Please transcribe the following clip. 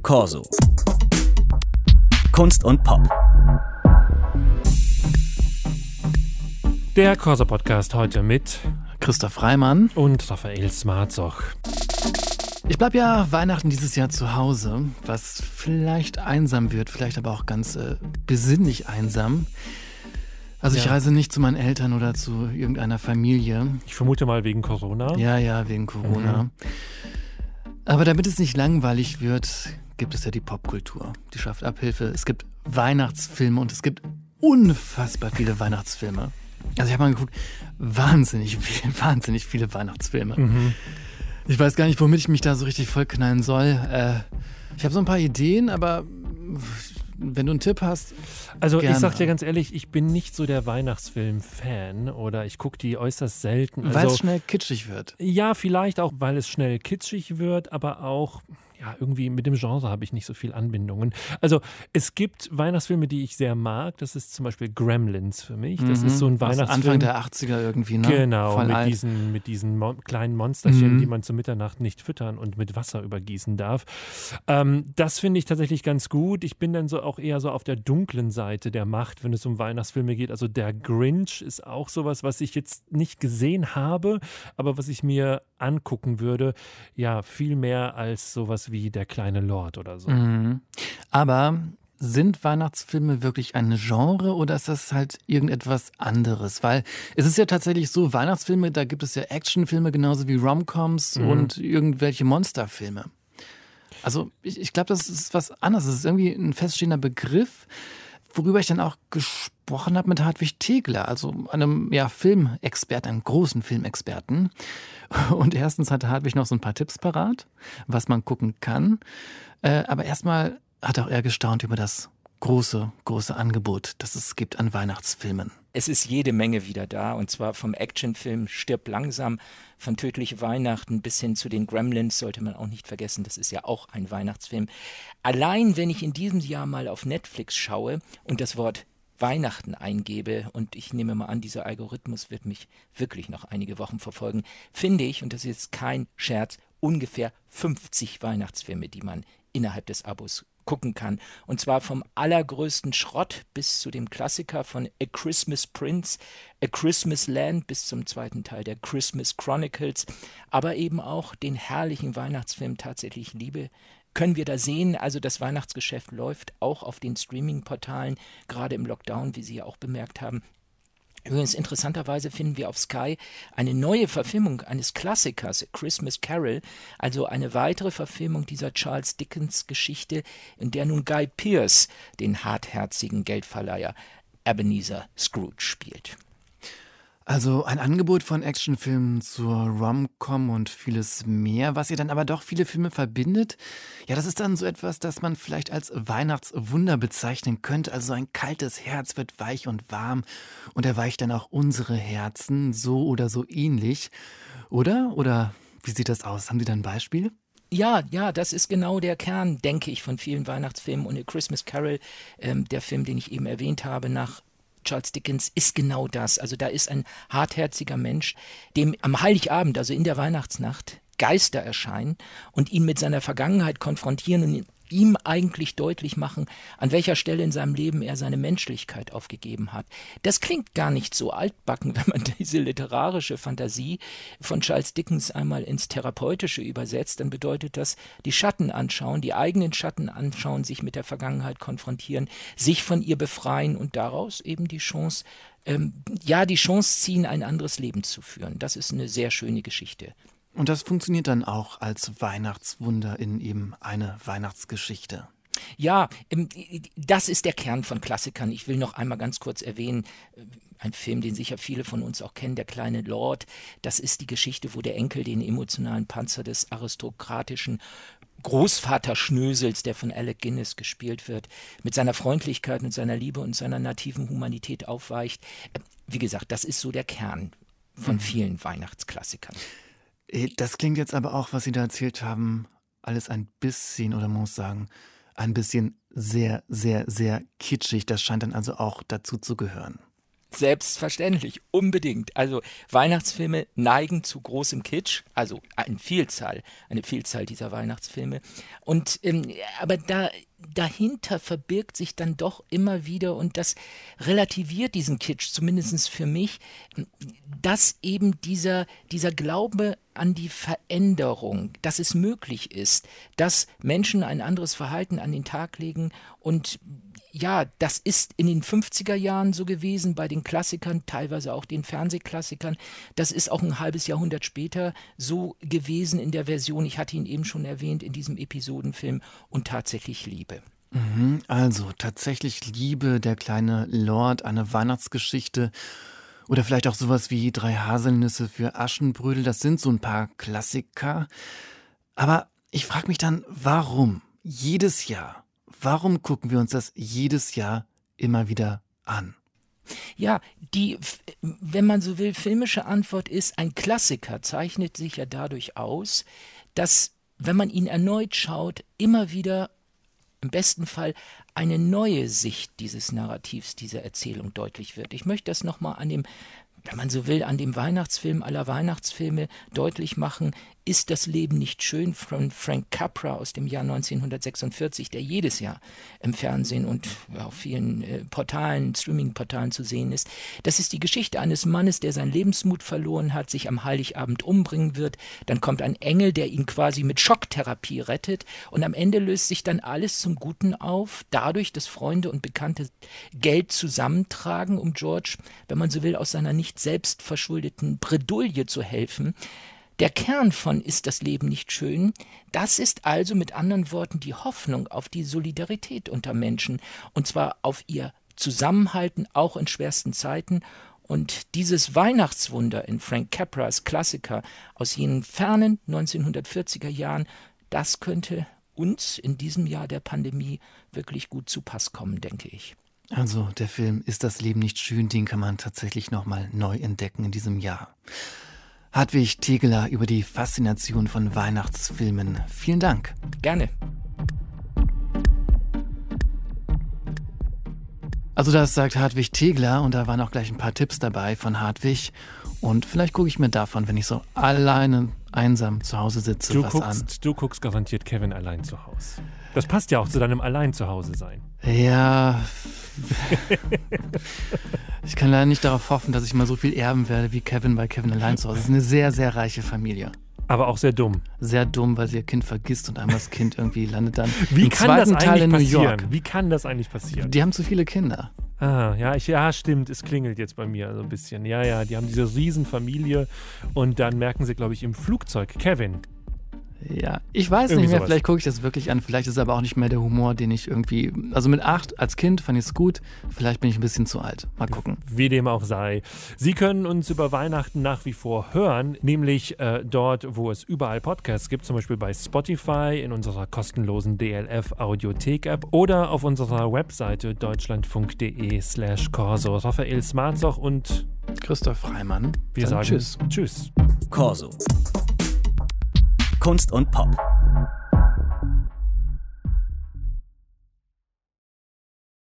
Corso. Kunst und Pop. Der Corso-Podcast heute mit Christoph Reimann und Raphael Smarzoch. Ich bleibe ja Weihnachten dieses Jahr zu Hause, was vielleicht einsam wird, vielleicht aber auch ganz besinnlich einsam. Also ich reise nicht zu meinen Eltern oder zu irgendeiner Familie. Ich vermute mal wegen Corona. Ja, wegen Corona. Aber damit es nicht langweilig wird, gibt es ja die Popkultur. Die schafft Abhilfe. Es gibt Weihnachtsfilme und es gibt unfassbar viele Weihnachtsfilme. Also ich habe mal geguckt, wahnsinnig viele Weihnachtsfilme. Ich weiß gar nicht, womit ich mich da so richtig vollknallen soll. Ich habe so ein paar Ideen, aber wenn du einen Tipp hast, also gerne. Ich sag dir ganz ehrlich, ich bin nicht so der Weihnachtsfilm-Fan oder ich gucke die äußerst selten. Weil es schnell kitschig wird. Ja, vielleicht auch, weil es schnell kitschig wird, aber auch irgendwie mit dem Genre habe ich nicht so viel Anbindungen. Also es gibt Weihnachtsfilme, die ich sehr mag. Das ist zum Beispiel Gremlins für mich. Das ist so ein Weihnachtsfilm. Anfang der 80er irgendwie, ne? Genau, Voll mit diesen kleinen Monsterchen, die man zu Mitternacht nicht füttern und mit Wasser übergießen darf. Das finde ich tatsächlich ganz gut. Ich bin dann so auch eher so auf der dunklen Seite der Macht, wenn es um Weihnachtsfilme geht. Also der Grinch ist auch sowas, was ich jetzt nicht gesehen habe, aber was ich mir angucken würde. Ja, viel mehr als sowas wie Der kleine Lord oder so. Aber sind Weihnachtsfilme wirklich ein Genre oder ist das halt irgendetwas anderes? Weil es ist ja tatsächlich so, Weihnachtsfilme, da gibt es ja Actionfilme genauso wie Romcoms und irgendwelche Monsterfilme. Also ich glaube, das ist was anderes. Das ist irgendwie ein feststehender Begriff, worüber ich dann auch gesprochen habe mit Hartwig Tegler, also einem Filmexperten, einem großen Filmexperten. Und erstens hatte Hartwig noch so ein paar Tipps parat, was man gucken kann. Aber erstmal hat auch er gestaunt über das große Angebot, das es gibt an Weihnachtsfilmen. Es ist jede Menge wieder da, und zwar vom Actionfilm Stirb langsam, von Tödliche Weihnachten bis hin zu den Gremlins, sollte man auch nicht vergessen, das ist ja auch ein Weihnachtsfilm. Allein wenn ich in diesem Jahr mal auf Netflix schaue und das Wort Weihnachten eingebe, und ich nehme mal an, dieser Algorithmus wird mich wirklich noch einige Wochen verfolgen, finde ich, und das ist jetzt kein Scherz, ungefähr 50 Weihnachtsfilme, die man innerhalb des Abos gucken kann. Und zwar vom allergrößten Schrott bis zu dem Klassiker von A Christmas Prince, A Christmas Land bis zum zweiten Teil der Christmas Chronicles, aber eben auch den herrlichen Weihnachtsfilm Tatsächlich Liebe können wir da sehen. Also das Weihnachtsgeschäft läuft auch auf den Streaming-Portalen, gerade im Lockdown, wie Sie ja auch bemerkt haben. Übrigens, interessanterweise finden wir auf Sky eine neue Verfilmung eines Klassikers, A Christmas Carol, also eine weitere Verfilmung dieser Charles Dickens Geschichte, in der nun Guy Pearce den hartherzigen Geldverleiher Ebenezer Scrooge spielt. Also ein Angebot von Actionfilmen zur Rom-Com und vieles mehr, was ihr dann aber doch viele Filme verbindet. Ja, das ist dann so etwas, das man vielleicht als Weihnachtswunder bezeichnen könnte. Also ein kaltes Herz wird weich und warm und erweicht dann auch unsere Herzen so oder so ähnlich. Oder? Oder wie sieht das aus? Haben Sie da ein Beispiel? Ja, das ist genau der Kern, denke ich, von vielen Weihnachtsfilmen. Und A Christmas Carol, der Film, den ich eben erwähnt habe, nach Charles Dickens, ist genau das. Also da ist ein hartherziger Mensch, dem am Heiligabend, also in der Weihnachtsnacht, Geister erscheinen und ihn mit seiner Vergangenheit konfrontieren und ihm eigentlich deutlich machen, an welcher Stelle in seinem Leben er seine Menschlichkeit aufgegeben hat. Das klingt gar nicht so altbacken, wenn man diese literarische Fantasie von Charles Dickens einmal ins Therapeutische übersetzt, dann bedeutet das, die Schatten anschauen, die eigenen Schatten anschauen, sich mit der Vergangenheit konfrontieren, sich von ihr befreien und daraus eben die Chance ziehen, ein anderes Leben zu führen. Das ist eine sehr schöne Geschichte. Und das funktioniert dann auch als Weihnachtswunder in eben eine Weihnachtsgeschichte. Ja, das ist der Kern von Klassikern. Ich will noch einmal ganz kurz erwähnen, ein Film, den sicher viele von uns auch kennen, Der kleine Lord. Das ist die Geschichte, wo der Enkel den emotionalen Panzer des aristokratischen Großvater-Schnösels, der von Alec Guinness gespielt wird, mit seiner Freundlichkeit und seiner Liebe und seiner nativen Humanität aufweicht. Wie gesagt, das ist so der Kern von vielen Weihnachtsklassikern. Das klingt jetzt aber auch, was Sie da erzählt haben, alles ein bisschen, oder man muss sagen, ein bisschen sehr, sehr, sehr kitschig. Das scheint dann also auch dazu zu gehören. Selbstverständlich, unbedingt. Also Weihnachtsfilme neigen zu großem Kitsch, also eine Vielzahl dieser Weihnachtsfilme. Und aber dahinter verbirgt sich dann doch immer wieder, und das relativiert diesen Kitsch, zumindest für mich, dass eben dieser Glaube an die Veränderung, dass es möglich ist, dass Menschen ein anderes Verhalten an den Tag legen. Und ja, das ist in den 50er Jahren so gewesen, bei den Klassikern, teilweise auch den Fernsehklassikern. Das ist auch ein halbes Jahrhundert später so gewesen in der Version, ich hatte ihn eben schon erwähnt, in diesem Episodenfilm Und tatsächlich Liebe. Also tatsächlich Liebe, der kleine Lord, eine Weihnachtsgeschichte oder vielleicht auch sowas wie 3 Haselnüsse für Aschenbrödel. Das sind so ein paar Klassiker. Aber ich frage mich dann, warum jedes Jahr? Warum gucken wir uns das jedes Jahr immer wieder an? Ja, die, wenn man so will, filmische Antwort ist, ein Klassiker zeichnet sich ja dadurch aus, dass, wenn man ihn erneut schaut, immer wieder im besten Fall eine neue Sicht dieses Narrativs, dieser Erzählung deutlich wird. Ich möchte das nochmal an dem, wenn man so will, an dem Weihnachtsfilm aller Weihnachtsfilme deutlich machen. Ist das Leben nicht schön von Frank Capra aus dem Jahr 1946, der jedes Jahr im Fernsehen und auf vielen Portalen, Streaming-Portalen zu sehen ist. Das ist die Geschichte eines Mannes, der seinen Lebensmut verloren hat, sich am Heiligabend umbringen wird. Dann kommt ein Engel, der ihn quasi mit Schocktherapie rettet, und am Ende löst sich dann alles zum Guten auf, dadurch, dass Freunde und Bekannte Geld zusammentragen, um George, wenn man so will, aus seiner nicht selbst verschuldeten Bredouille zu helfen. Der Kern von Ist das Leben nicht schön? Das ist also mit anderen Worten die Hoffnung auf die Solidarität unter Menschen, und zwar auf ihr Zusammenhalten, auch in schwersten Zeiten. Und dieses Weihnachtswunder in Frank Capras Klassiker aus jenen fernen 1940er Jahren, das könnte uns in diesem Jahr der Pandemie wirklich gut zu Pass kommen, denke ich. Also der Film Ist das Leben nicht schön? Den kann man tatsächlich nochmal neu entdecken in diesem Jahr. Hartwig Tegeler über die Faszination von Weihnachtsfilmen. Vielen Dank. Gerne. Also das sagt Hartwig Tegeler, und da waren auch gleich ein paar Tipps dabei von Hartwig. Und vielleicht gucke ich mir davon, wenn ich so alleine, einsam zu Hause sitze, an. Du guckst garantiert Kevin allein zu Hause. Das passt ja auch zu deinem allein zu Hause sein. Ja, ich kann leider nicht darauf hoffen, dass ich mal so viel erben werde wie Kevin bei Kevin allein zu Hause. Das ist eine sehr, sehr reiche Familie. Aber auch sehr dumm. Sehr dumm, weil sie ihr Kind vergisst und einmal das Kind irgendwie landet dann im zweiten Teil in New York. Passieren? Wie kann das eigentlich passieren? Die haben zu viele Kinder. Ja, stimmt, es klingelt jetzt bei mir so ein bisschen. Ja, die haben diese Riesenfamilie, und dann merken sie, glaube ich, im Flugzeug, Kevin. Ja, ich weiß irgendwie nicht mehr, sowas. Vielleicht gucke ich das wirklich an, vielleicht ist es aber auch nicht mehr der Humor, den ich irgendwie, also mit 8 als Kind fand ich es gut, vielleicht bin ich ein bisschen zu alt, mal gucken. Wie dem auch sei. Sie können uns über Weihnachten nach wie vor hören, nämlich dort, wo es überall Podcasts gibt, zum Beispiel bei Spotify, in unserer kostenlosen DLF Audiothek-App oder auf unserer Webseite deutschlandfunk.de/Corso. Raphael Smarzoch und Christoph Freimann. Wir sagen Tschüss. Tschüss. Corso. Kunst und Pop.